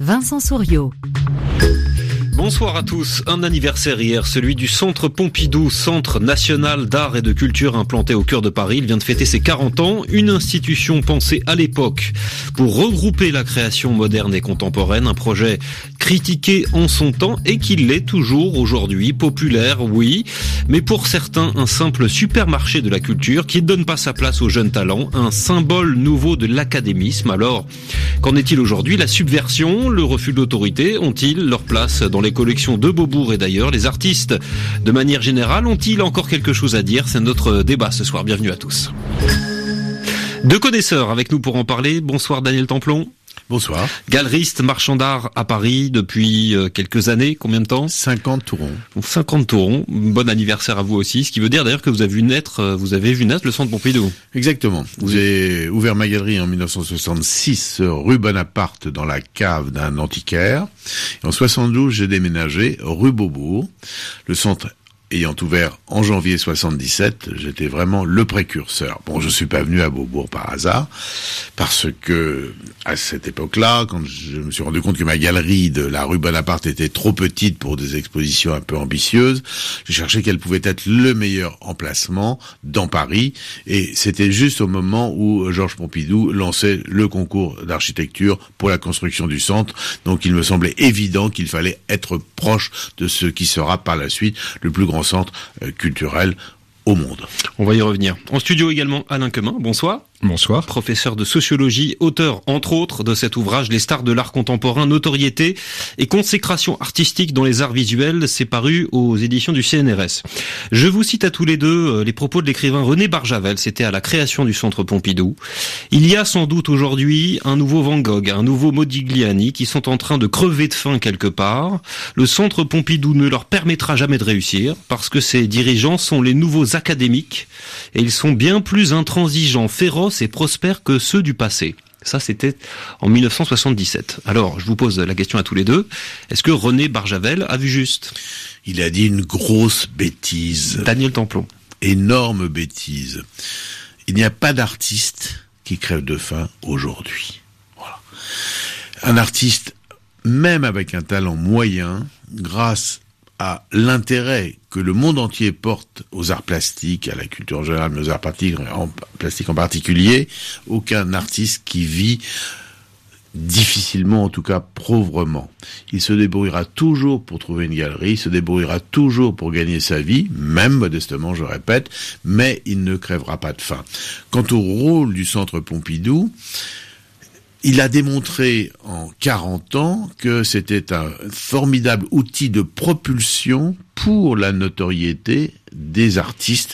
Vincent Souriau. Bonsoir à tous. Un anniversaire hier, celui du Centre Pompidou, Centre national d'art et de culture implanté au cœur de Paris. Il vient de fêter ses 40 ans, une institution pensée à l'époque pour regrouper la création moderne et contemporaine, un projet critiqué en son temps et qui l'est toujours aujourd'hui, populaire, oui, mais pour certains, un simple supermarché de la culture qui ne donne pas sa place aux jeunes talents, un symbole nouveau de l'académisme. Alors, qu'en est-il aujourd'hui? La subversion, le refus de l'autorité ont-ils leur place dans les collections de Beaubourg et d'ailleurs? Les artistes, de manière générale, ont-ils encore quelque chose à dire? C'est notre débat ce soir. Bienvenue à tous. Deux connaisseurs avec nous pour en parler. Bonsoir Daniel Templon. Bonsoir. Galeriste, marchand d'art à Paris depuis quelques années. Combien de temps? 50 tourons. 50 tourons. Bon anniversaire à vous aussi. Ce qui veut dire d'ailleurs que vous avez vu naître le Centre Pompidou. Exactement. J'ai ouvert ma galerie en 1966 rue Bonaparte dans la cave d'un antiquaire. Et en 72, j'ai déménagé rue Beaubourg. Le centre ayant ouvert en janvier 77, j'étais vraiment le précurseur. Bon, je suis pas venu à Beaubourg par hasard, parce que, à cette époque-là, quand je me suis rendu compte que ma galerie de la rue Bonaparte était trop petite pour des expositions un peu ambitieuses, j'ai cherché quel pouvait être le meilleur emplacement dans Paris, et c'était juste au moment où Georges Pompidou lançait le concours d'architecture pour la construction du centre, donc il me semblait évident qu'il fallait être proche de ce qui sera par la suite le plus grand centre culturel au monde. On va y revenir. En studio également Alain Quemin, bonsoir. Bonsoir. Professeur de sociologie, auteur entre autres de cet ouvrage Les stars de l'art contemporain, notoriété et consécration artistique dans les arts visuels, c'est paru aux éditions du CNRS. Je vous cite à tous les deux les propos de l'écrivain René Barjavel, c'était à la création du Centre Pompidou. Il y a sans doute aujourd'hui un nouveau Van Gogh, un nouveau Modigliani qui sont en train de crever de faim quelque part. Le Centre Pompidou ne leur permettra jamais de réussir parce que ses dirigeants sont les nouveaux académiques et ils sont bien plus intransigeants, féroces et prospères que ceux du passé. Ça, c'était en 1977. Alors, je vous pose la question à tous les deux. Est-ce que René Barjavel a vu juste? Il a dit une grosse bêtise. Daniel Templon. Énorme bêtise. Il n'y a pas d'artiste qui crève de faim aujourd'hui. Voilà. Un artiste, même avec un talent moyen, grâce à l'intérêt que le monde entier porte aux arts plastiques, à la culture générale, mais aux arts plastiques en particulier, aucun artiste qui vit difficilement, en tout cas pauvrement. Il se débrouillera toujours pour trouver une galerie, il se débrouillera toujours pour gagner sa vie, même modestement, je répète, mais il ne crèvera pas de faim. Quant au rôle du Centre Pompidou, il a démontré en 40 ans que c'était un formidable outil de propulsion pour la notoriété des artistes.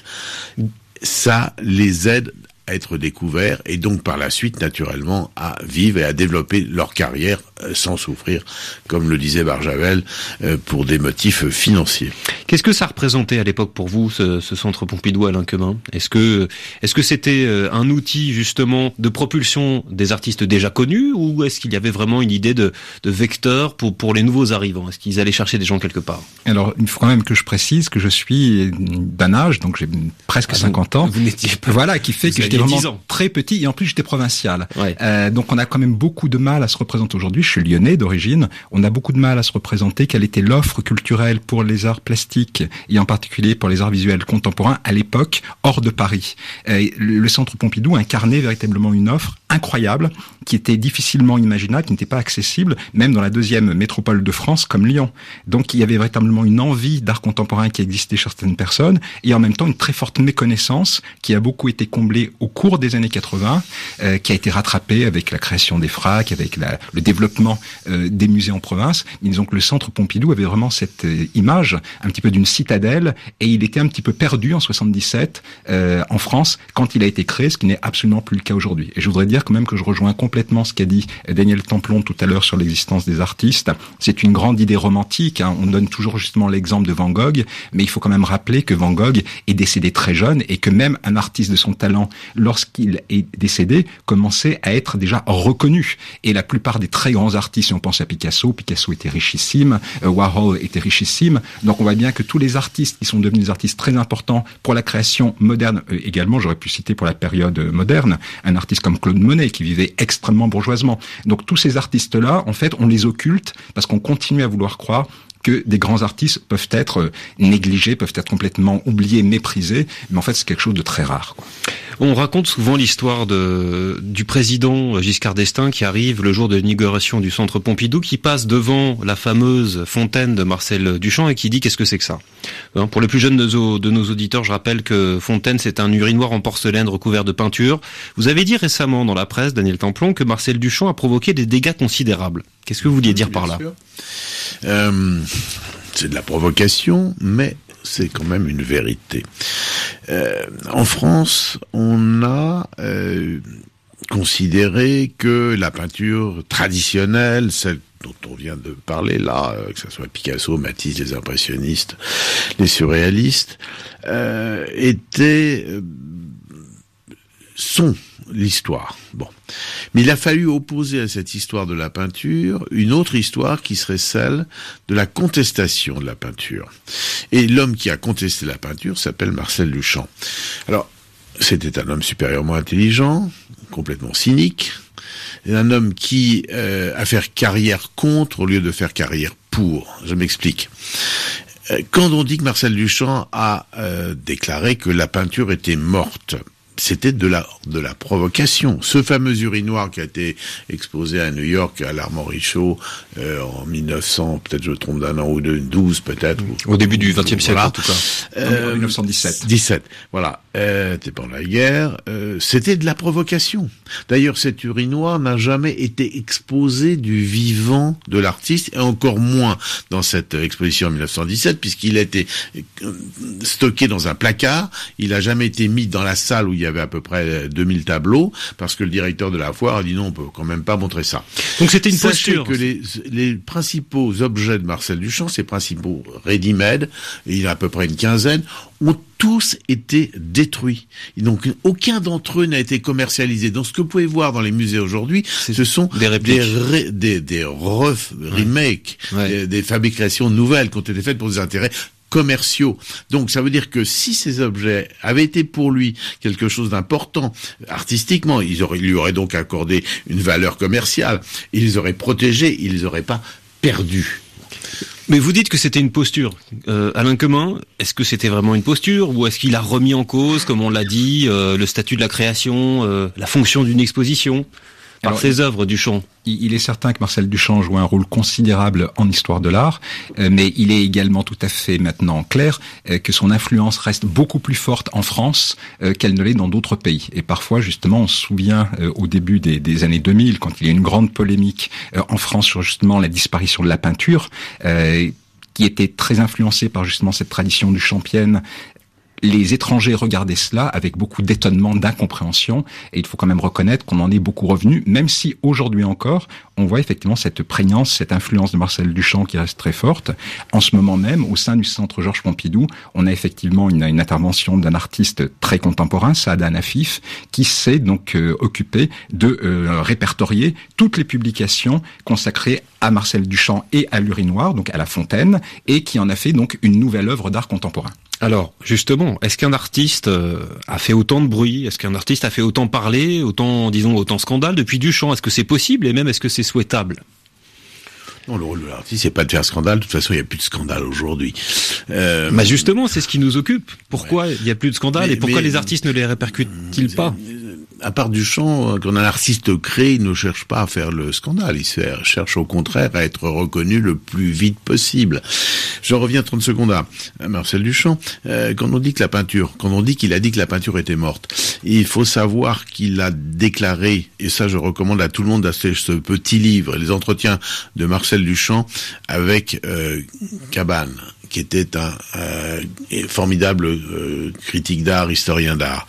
Ça les aide à être découverts et donc par la suite, naturellement, à vivre et à développer leur carrière sans souffrir, comme le disait Barjavel, pour des motifs financiers. Qu'est-ce que ça représentait à l'époque pour vous, ce Centre Pompidou, Alain Quemin? Est-ce que c'était un outil justement de propulsion des artistes déjà connus ou est-ce qu'il y avait vraiment une idée de vecteur pour les nouveaux arrivants? Est-ce qu'ils allaient chercher des gens quelque part? Alors, il faut quand même que je précise que je suis d'un âge, donc j'ai presque 50 ans. Vous n'étiez pas... Voilà, qui fait que j'étais vraiment très petit et en plus j'étais provincial. Ouais. Donc on a quand même beaucoup de mal à se représenter aujourd'hui. Je suis lyonnais d'origine. On a beaucoup de mal à se représenter quelle était l'offre culturelle pour les arts plastiques et en particulier pour les arts visuels contemporains à l'époque hors de Paris. Le Centre Pompidou incarnait véritablement une offre incroyable qui était difficilement imaginable, qui n'était pas accessible, même dans la deuxième métropole de France comme Lyon. Donc il y avait véritablement une envie d'art contemporain qui existait chez certaines personnes et en même temps une très forte méconnaissance qui a beaucoup été comblée au cours des années 80, qui a été rattrapée avec la création des FRAC, avec le développement des musées en province. Mais disons que le Centre Pompidou avait vraiment cette image un petit peu d'une citadelle et il était un petit peu perdu en 77 en France quand il a été créé, ce qui n'est absolument plus le cas aujourd'hui. Et je voudrais dire quand même que je rejoins complètement ce qu'a dit Daniel Templon tout à l'heure sur l'existence des artistes. C'est une grande idée romantique, hein. On donne toujours justement l'exemple de Van Gogh, mais il faut quand même rappeler que Van Gogh est décédé très jeune et que même un artiste de son talent, lorsqu'il est décédé, commençait à être déjà reconnu. Et la plupart des très grands artistes, si on pense à Picasso était richissime, Warhol était richissime, donc on voit bien que tous les artistes qui sont devenus des artistes très importants pour la création moderne, également, j'aurais pu citer pour la période moderne, un artiste comme Claude Monet, qui vivait extrêmement extrêmement bourgeoisement. Donc tous ces artistes-là, en fait, on les occulte parce qu'on continue à vouloir croire que des grands artistes peuvent être négligés, peuvent être complètement oubliés, méprisés, mais en fait c'est quelque chose de très rare, quoi. On raconte souvent l'histoire du président Giscard d'Estaing qui arrive le jour de l'inauguration du centre Pompidou, qui passe devant la fameuse fontaine de Marcel Duchamp et qui dit qu'est-ce que c'est que ça. Pour les plus jeunes de nos auditeurs, je rappelle que fontaine, c'est un urinoir en porcelaine recouvert de peinture. Vous avez dit récemment dans la presse, Daniel Templon, que Marcel Duchamp a provoqué des dégâts considérables. Qu'est-ce que vous vouliez dire par là ? C'est de la provocation, mais c'est quand même une vérité. En France, on a considéré que la peinture traditionnelle, celle dont on vient de parler là, que ce soit Picasso, Matisse, les impressionnistes, les surréalistes, sont l'histoire. Bon. Mais il a fallu opposer à cette histoire de la peinture une autre histoire qui serait celle de la contestation de la peinture. Et l'homme qui a contesté la peinture s'appelle Marcel Duchamp. Alors, c'était un homme supérieurement intelligent, complètement cynique, et un homme qui a fait carrière contre au lieu de faire carrière pour. Je m'explique. Quand on dit que Marcel Duchamp a déclaré que la peinture était morte, c'était de la provocation. Ce fameux urinoir qui a été exposé à New York, à l'Armory Show, en 1900, peut-être je me trompe d'un an ou deux, 12 peut-être. Au début du XXe siècle, en tout cas. En 1917. 17, voilà. C'était pendant la guerre. C'était de la provocation. D'ailleurs, cet urinoir n'a jamais été exposé du vivant de l'artiste, et encore moins dans cette exposition en 1917, puisqu'il a été stocké dans un placard. Il n'a jamais été mis dans la salle où il y avait à peu près 2000 tableaux, parce que le directeur de la foire a dit non, on peut quand même pas montrer ça. Donc c'était une Sachez posture. Que les principaux objets de Marcel Duchamp, ses principaux ready-made, il y en a à peu près une quinzaine, ont tous été détruits. Et donc aucun d'entre eux n'a été commercialisé. Donc ce que vous pouvez voir dans les musées aujourd'hui, ce sont des répliques, des remakes, des fabrications nouvelles qui ont été faites pour des intérêts commerciaux. Donc ça veut dire que si ces objets avaient été pour lui quelque chose d'important artistiquement, il lui aurait donc accordé une valeur commerciale, il les aurait protégés, il les aurait pas perdus. Mais vous dites que c'était une posture. Alain Quemin, est-ce que c'était vraiment une posture ou est-ce qu'il a remis en cause, comme on l'a dit, le statut de la création, la fonction d'une exposition par ses œuvres, Duchamp? Il est certain que Marcel Duchamp joue un rôle considérable en histoire de l'art, mais il est également tout à fait maintenant clair que son influence reste beaucoup plus forte en France qu'elle ne l'est dans d'autres pays. Et parfois, justement, on se souvient au début des années 2000, quand il y a eu une grande polémique en France sur justement la disparition de la peinture, qui était très influencée par justement cette tradition duchampienne. Les étrangers regardaient cela avec beaucoup d'étonnement, d'incompréhension, et il faut quand même reconnaître qu'on en est beaucoup revenu, même si aujourd'hui encore, on voit effectivement cette prégnance, cette influence de Marcel Duchamp qui reste très forte. En ce moment même, au sein du Centre Georges Pompidou, on a effectivement une intervention d'un artiste très contemporain, Saada Nafif, qui s'est donc occupé de répertorier toutes les publications consacrées à Marcel Duchamp et à l'urinoir, donc à la fontaine, et qui en a fait donc une nouvelle œuvre d'art contemporain. Alors, justement, est-ce qu'un artiste a fait autant de bruit? Est-ce qu'un artiste a fait autant parler, autant scandale depuis Duchamp? Est-ce que c'est possible et même est-ce que c'est souhaitable? Non, le rôle de l'artiste, c'est pas de faire scandale. De toute façon, il n'y a plus de scandale aujourd'hui. Bah justement, c'est ce qui nous occupe. Pourquoi il n'y a plus de scandale et pourquoi les artistes ne les répercutent-ils pas? À part Duchamp, quand un artiste crée, il ne cherche pas à faire le scandale. Il cherche au contraire à être reconnu le plus vite possible. Je reviens 30 secondes à Marcel Duchamp. Quand on dit qu'il a dit que la peinture était morte, il faut savoir qu'il a déclaré, et ça je recommande à tout le monde d'acheter ce petit livre, les entretiens de Marcel Duchamp avec Cabane, qui était un formidable critique d'art, historien d'art.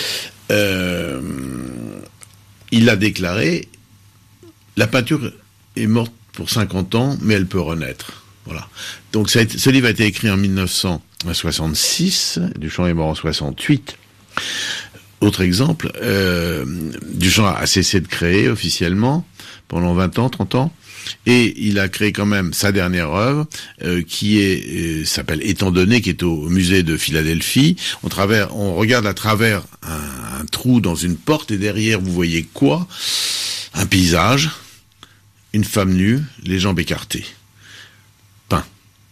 Il a déclaré, la peinture est morte pour 50 ans, mais elle peut renaître. Voilà. Donc ce livre a été écrit en 1966, Duchamp est mort en 68. Autre exemple, Duchamp a cessé de créer officiellement pendant 20 ans, 30 ans. Et il a créé quand même sa dernière œuvre, qui s'appelle Étant donné, qui est au musée de Philadelphie. On regarde à travers un trou dans une porte, et derrière, vous voyez quoi? un paysage, une femme nue, les jambes écartées. Peint.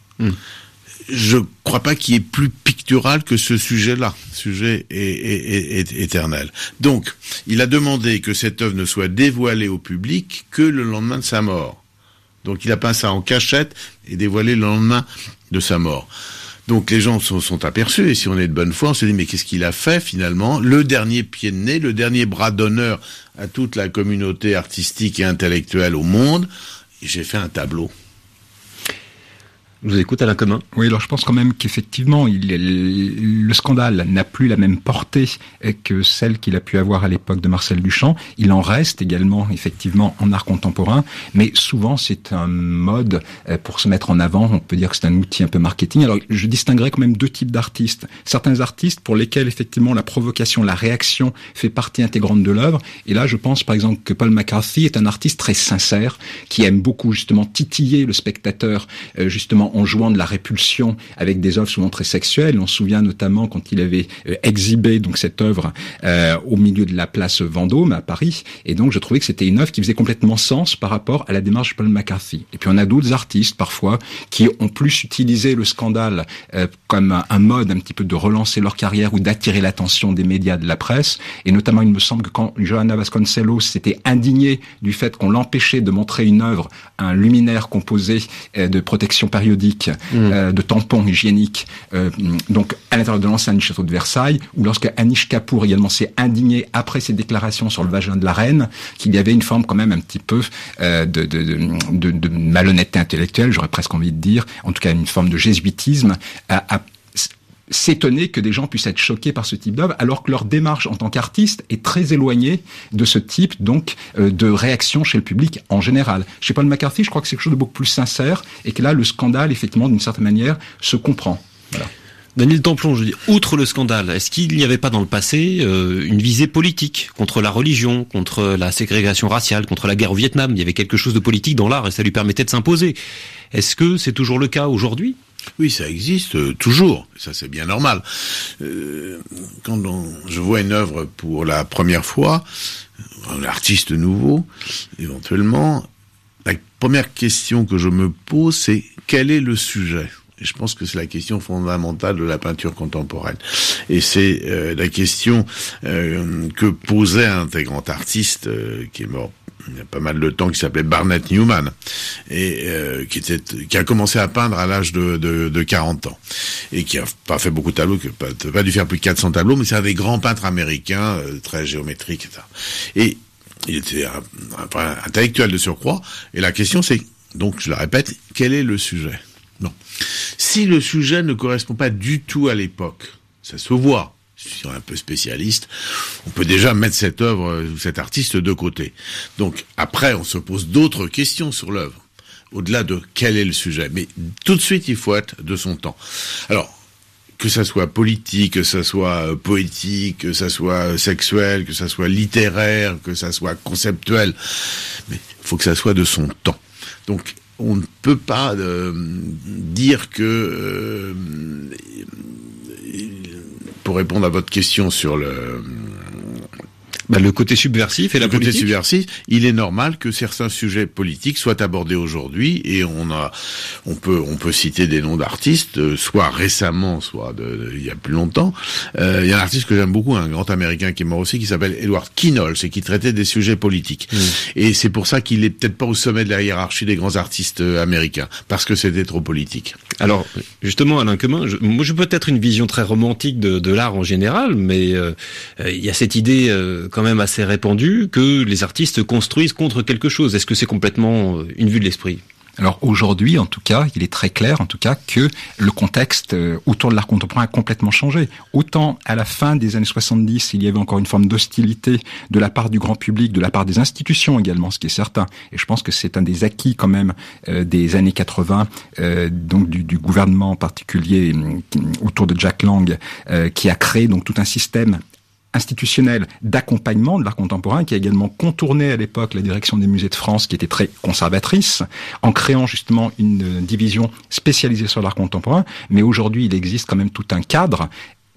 Je crois pas qu'il y ait plus pictural que ce sujet-là. Sujet est éternel. Donc, il a demandé que cette œuvre ne soit dévoilée au public que le lendemain de sa mort. Donc, il a peint ça en cachette et dévoilé le lendemain de sa mort. Donc, les gens sont aperçus, et si on est de bonne foi, on se dit, mais qu'est-ce qu'il a fait, finalement? Le dernier pied de nez, le dernier bras d'honneur à toute la communauté artistique et intellectuelle au monde. Et j'ai fait un tableau. Je vous écoute, Alain Commun. Oui, alors je pense quand même qu'effectivement, le scandale n'a plus la même portée que celle qu'il a pu avoir à l'époque de Marcel Duchamp. Il en reste également, effectivement, en art contemporain, mais souvent c'est un mode pour se mettre en avant. On peut dire que c'est un outil un peu marketing. Alors, je distinguerais quand même deux types d'artistes. Certains artistes pour lesquels, effectivement, la provocation, la réaction fait partie intégrante de l'œuvre. Et là, je pense, par exemple, que Paul McCarthy est un artiste très sincère, qui aime beaucoup, justement, titiller le spectateur, justement, en jouant de la répulsion avec des œuvres souvent très sexuelles. On se souvient notamment quand il avait exhibé donc cette œuvre au milieu de la place Vendôme à Paris. Et donc je trouvais que c'était une œuvre qui faisait complètement sens par rapport à la démarche de Paul McCarthy. Et puis on a d'autres artistes parfois qui ont plus utilisé le scandale comme un mode un petit peu de relancer leur carrière ou d'attirer l'attention des médias, de la presse. Et notamment il me semble que quand Johanna Vasconcelos s'était indignée du fait qu'on l'empêchait de montrer une œuvre, un luminaire composé de protection périodique, de tampons hygiéniques, donc à l'intérieur de l'enceinte du château de Versailles, ou lorsque Anish Kapoor également s'est indigné après ses déclarations sur le vagin de la reine, qu'il y avait une forme quand même un petit peu de malhonnêteté intellectuelle, j'aurais presque envie de dire, en tout cas une forme de jésuitisme, à s'étonner que des gens puissent être choqués par ce type d'œuvre, alors que leur démarche en tant qu'artiste est très éloignée de ce type donc de réaction chez le public en général. Chez Paul McCarthy, je crois que c'est quelque chose de beaucoup plus sincère, et que là, le scandale, effectivement, d'une certaine manière, se comprend. Voilà. Daniel Templon, je dis, outre le scandale, est-ce qu'il n'y avait pas dans le passé une visée politique contre la religion, contre la ségrégation raciale, contre la guerre au Vietnam? Il y avait quelque chose de politique dans l'art et ça lui permettait de s'imposer. Est-ce que c'est toujours le cas aujourd'hui? Oui, ça existe toujours. Ça, c'est bien normal. Quand je vois une œuvre pour la première fois, un artiste nouveau, éventuellement, la première question que je me pose, c'est quel est le sujet? Et je pense que c'est la question fondamentale de la peinture contemporaine. Et c'est la question que posait un très grand artiste qui est mort il y a pas mal de temps, qui s'appelait Barnett Newman, et qui a commencé à peindre à l'âge de 40 ans, et qui a pas fait beaucoup de tableaux, qui n'a pas dû faire plus de 400 tableaux, mais c'est un des grands peintres américains, très géométriques, etc. Et il était un intellectuel de surcroît, et la question c'est, donc je la répète, quel est le sujet? Non. Si le sujet ne correspond pas du tout à l'époque, ça se voit. Je suis un peu spécialiste, on peut déjà mettre cette œuvre, cet artiste de côté. Donc après, on se pose d'autres questions sur l'œuvre, au-delà de quel est le sujet. Mais tout de suite, il faut être de son temps. Alors, que ça soit politique, que ça soit poétique, que ça soit sexuel, que ça soit littéraire, que ça soit conceptuel, mais il faut que ça soit de son temps. Donc, on ne peut pas dire que... pour répondre à votre question sur le côté subversif et la politique. Le côté subversif, il est normal que certains sujets politiques soient abordés aujourd'hui, et on peut citer des noms d'artistes, soit récemment, soit il y a plus longtemps. Il y a un artiste que j'aime beaucoup, un grand américain qui est mort aussi, qui s'appelle Edward Kinnolls, et qui traitait des sujets politiques. Et c'est pour ça qu'il est peut-être pas au sommet de la hiérarchie des grands artistes américains, parce que c'était trop politique. Alors, justement, Alain Commun, moi j'ai peut-être une vision très romantique de l'art en général, mais il y a cette idée quand même assez répandue que les artistes construisent contre quelque chose. Est-ce que c'est complètement une vue de l'esprit? Alors aujourd'hui, en tout cas, il est très clair, en tout cas, que le contexte autour de l'art contemporain a complètement changé. Autant à la fin des années 70, il y avait encore une forme d'hostilité de la part du grand public, de la part des institutions également, ce qui est certain. Et je pense que c'est un des acquis quand même des années 80, donc du gouvernement en particulier autour de Jack Lang, qui a créé donc tout un système institutionnel d'accompagnement de l'art contemporain, qui a également contourné à l'époque la direction des musées de France, qui était très conservatrice, en créant justement une division spécialisée sur l'art contemporain. Mais aujourd'hui, il existe quand même tout un cadre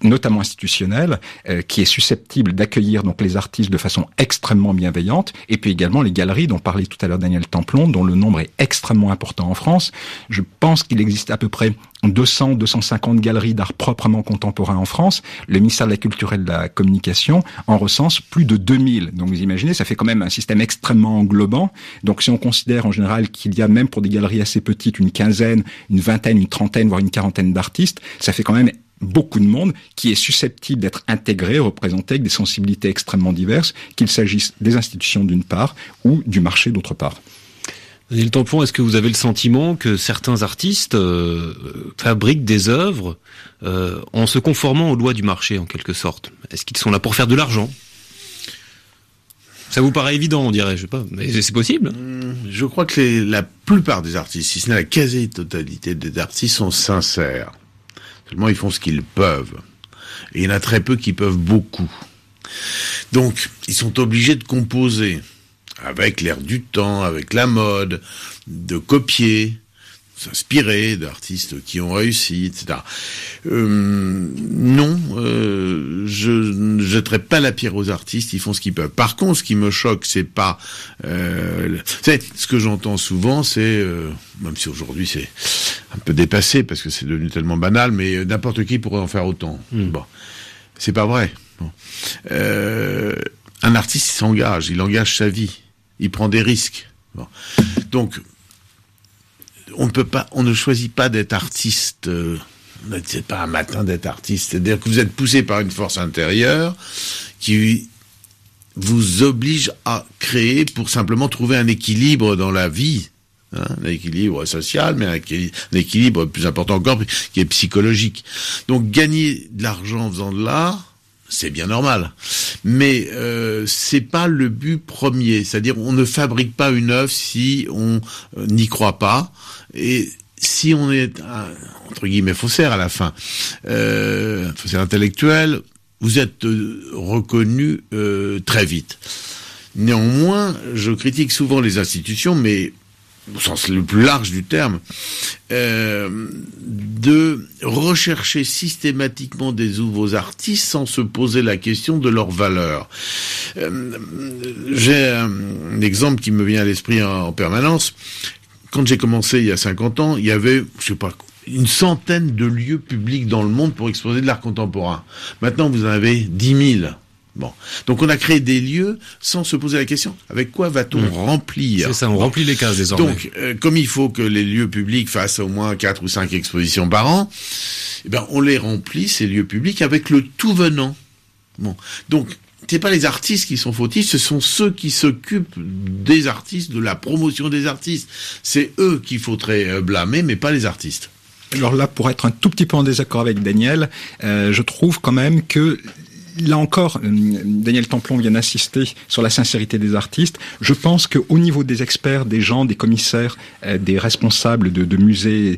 notamment institutionnelle, qui est susceptible d'accueillir donc les artistes de façon extrêmement bienveillante, et puis également les galeries dont parlait tout à l'heure Daniel Templon, dont le nombre est extrêmement important en France. Je pense qu'il existe à peu près 200-250 galeries d'art proprement contemporain en France. Le ministère de la Culture et de la Communication en recense plus de 2000. Donc vous imaginez, ça fait quand même un système extrêmement englobant. Donc si on considère en général qu'il y a même pour des galeries assez petites une quinzaine, une vingtaine, une trentaine, voire une quarantaine d'artistes, ça fait quand même beaucoup de monde qui est susceptible d'être intégré, représenté avec des sensibilités extrêmement diverses, qu'il s'agisse des institutions d'une part ou du marché d'autre part. Daniel Templon, est-ce que vous avez le sentiment que certains artistes fabriquent des œuvres en se conformant aux lois du marché, en quelque sorte? Est-ce qu'ils sont là pour faire de l'argent? Ça vous paraît évident, on dirait, je sais pas, mais c'est possible. Je crois que la plupart des artistes, si ce n'est la quasi-totalité des artistes, sont sincères. Seulement, ils font ce qu'ils peuvent. Et il y en a très peu qui peuvent beaucoup. Donc, ils sont obligés de composer avec l'air du temps, avec la mode, de copier, s'inspirer d'artistes qui ont réussi, etc. Non, je ne jetterai pas la pierre aux artistes, ils font ce qu'ils peuvent. Par contre, ce qui me choque, c'est pas... ce que j'entends souvent, c'est... même si aujourd'hui c'est un peu dépassé, parce que c'est devenu tellement banal, mais n'importe qui pourrait en faire autant. Bon, c'est pas vrai. Bon. Un artiste, il s'engage, il engage sa vie, il prend des risques. Bon. Donc... on ne choisit pas d'être artiste, c'est pas un matin d'être artiste, c'est-à-dire que vous êtes poussé par une force intérieure qui vous oblige à créer pour simplement trouver un équilibre dans la vie, un équilibre social, mais un équilibre plus important encore, qui est psychologique. Donc gagner de l'argent en faisant de l'art, c'est bien normal, mais c'est pas le but premier. C'est-à-dire, on ne fabrique pas une œuvre si on n'y croit pas, et si on est entre guillemets faussaire à la fin, faussaire intellectuel, vous êtes reconnu très vite. Néanmoins, je critique souvent les institutions, mais au sens le plus large du terme, de rechercher systématiquement des nouveaux artistes sans se poser la question de leur valeur. J'ai un exemple qui me vient à l'esprit en permanence. Quand j'ai commencé il y a 50 ans, il y avait, je sais pas, une centaine de lieux publics dans le monde pour exposer de l'art contemporain. Maintenant, vous en avez 10 000. Bon. Donc on a créé des lieux sans se poser la question, avec quoi va-t-on remplir? C'est ça, on remplit les cases désormais. Donc, comme il faut que les lieux publics fassent au moins 4 ou 5 expositions par an, eh ben, on les remplit, ces lieux publics, avec le tout venant. Bon. Donc, c'est pas les artistes qui sont fautifs, ce sont ceux qui s'occupent des artistes, de la promotion des artistes. C'est eux qu'il faudrait blâmer, mais pas les artistes. Alors là, pour être un tout petit peu en désaccord avec Daniel, je trouve quand même que là encore, Daniel Templon vient d'insister sur la sincérité des artistes. Je pense qu'au niveau des experts, des gens, des commissaires, des responsables de musées,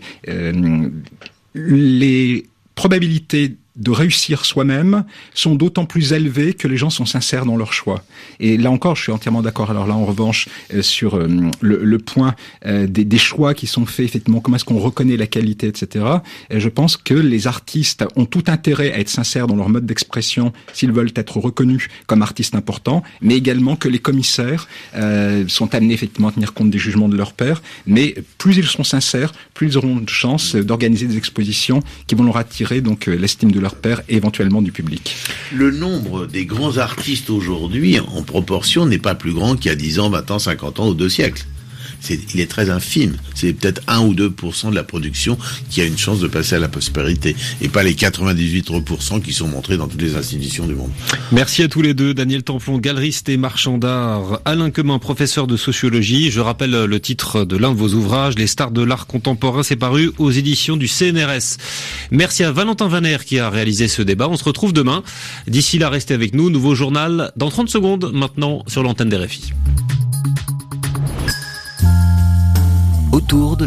les probabilités de réussir soi-même sont d'autant plus élevées que les gens sont sincères dans leur choix. Et là encore, je suis entièrement d'accord. Alors là, en revanche, sur le point des choix qui sont faits, effectivement, comment est-ce qu'on reconnaît la qualité, etc. Je pense que les artistes ont tout intérêt à être sincères dans leur mode d'expression s'ils veulent être reconnus comme artistes importants, mais également que les commissaires sont amenés effectivement à tenir compte des jugements de leurs pairs. Mais plus ils sont sincères, plus ils auront de chance d'organiser des expositions qui vont leur attirer donc l'estime de leur père et éventuellement du public. Le nombre des grands artistes aujourd'hui, en proportion, n'est pas plus grand qu'il y a 10 ans, 20 ans, 50 ans ou 2 siècles. Il est très infime. C'est peut-être 1 ou 2% de la production qui a une chance de passer à la prospérité, et pas les 98% qui sont montrés dans toutes les institutions du monde. Merci à tous les deux. Daniel Templon, galeriste et marchand d'art. Alain Quemin, professeur de sociologie. Je rappelle le titre de l'un de vos ouvrages, Les stars de l'art contemporain. C'est paru aux éditions du CNRS. Merci à Valentin Vaner qui a réalisé ce débat. On se retrouve demain. D'ici là, restez avec nous. Nouveau journal dans 30 secondes maintenant sur l'antenne des RFI. Autour de